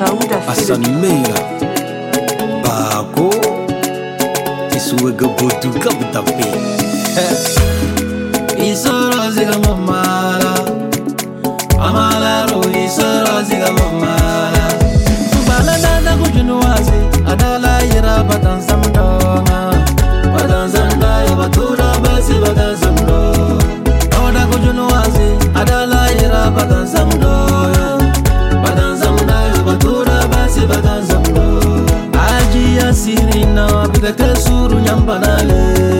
Hassan Meira Bako Isuwega bodu kabutape Isoro ziga mamala Amala ro isoro ziga mamala Bala dada kujunuwazi Adala yira batan samdona Batan samda yabatura basi batan samdo Oda kujunuwazi Adala yira batan samdoya Sirina abida kesuru nyambanale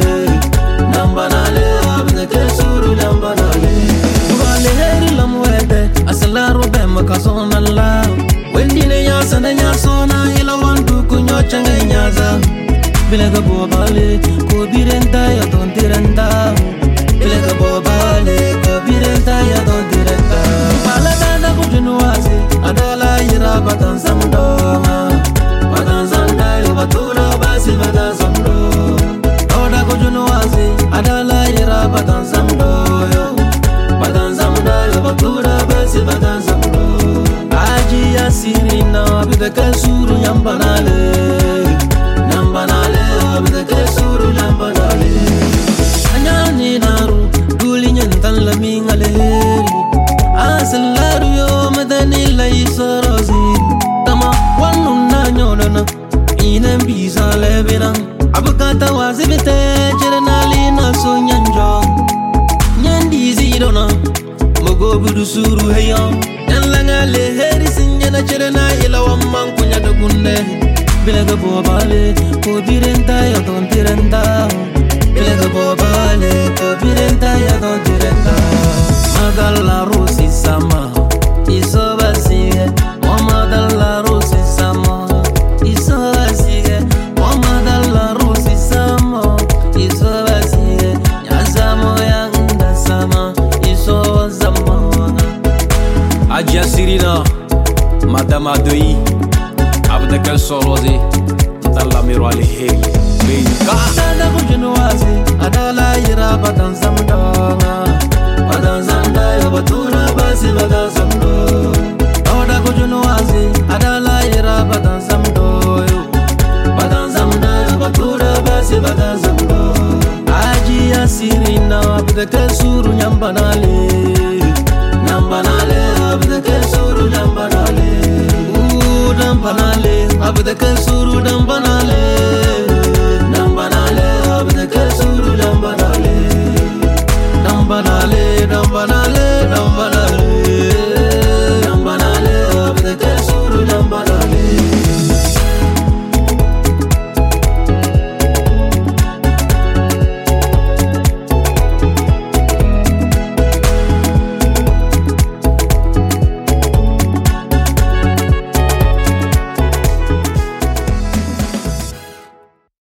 abida kesuru nyambanale Wale heri la muete asalaru bema kasona la Wendine nyasa na nyasona ila wandu kunyo change nyaza Bilega bobale kubirenta ya tontirenta Bilega bobale kubirenta ya tontirenta Wala dada kujunuwazi adala yira batan samdoma Batan samda batura basi batan samdo Oda kujunuwazi adala yira batan samdo Batan samda batura basi batan samdo Aji ya sirina abida kesuru nyambanale abida kesuru nyambanale Anyani naru duli nyentan lami ngaleheri Asalaru yo madani la isorozi Tama wanu na nyonana Inem bisa lebiran Abukata wazibite Cherenali na so nyanjo Nyandi zidona Mogo budu suru heyo Nyanlanga leheri sinjena cherena ila wamman kunya dogunne Bilega bobale Kubirenta ya tontirenta Bilega bobale Kubirenta ya tontirenta Madalla rosi sama Iso basige Madalla rosi sama Aja Sirina Madame Adoi Abda Kel Sorozi Dalla Miro Aliheri Benka Dada kujunuwazi Adala yira batan samdona Batan samda yabatura basi batan samdo Oda kujunuwazi Adala yira batan samdoyo Batan samda yabatura basi batan samdo Aji ya Sirina Abda Kel Suru nyambanale abida kesuru nyambanale abida kesuru